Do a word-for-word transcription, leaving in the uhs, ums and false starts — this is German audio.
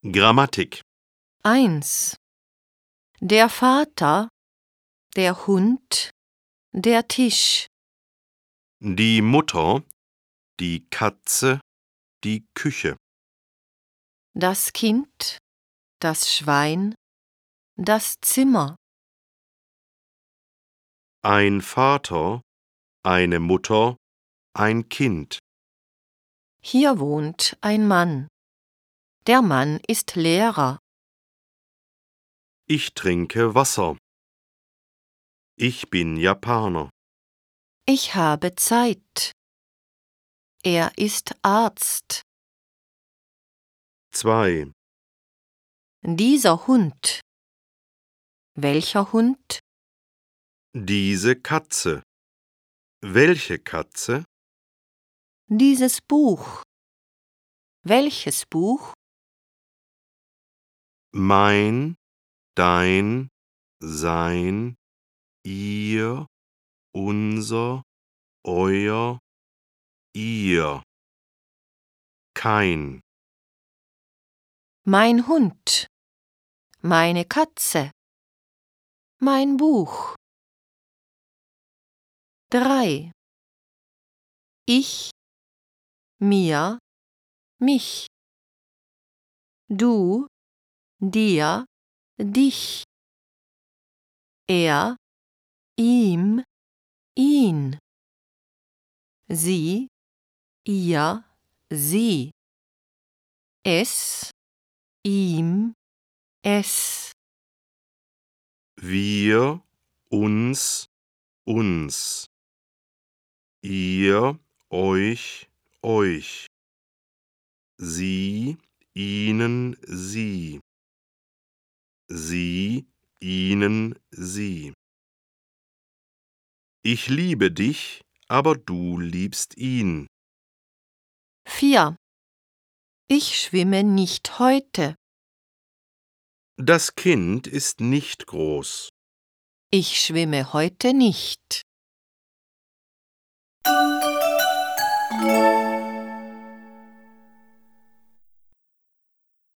Grammatik. eins. Der Vater, der Hund, der Tisch. Die Mutter, die Katze, die Küche. Das Kind, das Schwein, das Zimmer. Ein Vater, eine Mutter, ein Kind. Hier wohnt ein Mann. Der Mann ist Lehrer. Ich trinke Wasser. Ich bin Japaner. Ich habe Zeit. Er ist Arzt. Zwei. Dieser Hund. Welcher Hund? Diese Katze. Welche Katze? Dieses Buch. Welches Buch? Mein, dein, sein, ihr, unser, euer, ihr. Kein. Mein Hund. Meine Katze. Mein Buch. Drei. Ich, mir, mich. Du, dir, dich. Er, ihm, ihn. Sie, ihr, sie. Es, ihm, es. Wir, uns, uns. Ihr, euch, euch. Sie, ihnen, sie. Sie, ihnen, sie. Ich liebe dich, aber du liebst ihn. Vier. Ich schwimme nicht heute. Das Kind ist nicht groß. Ich schwimme heute nicht.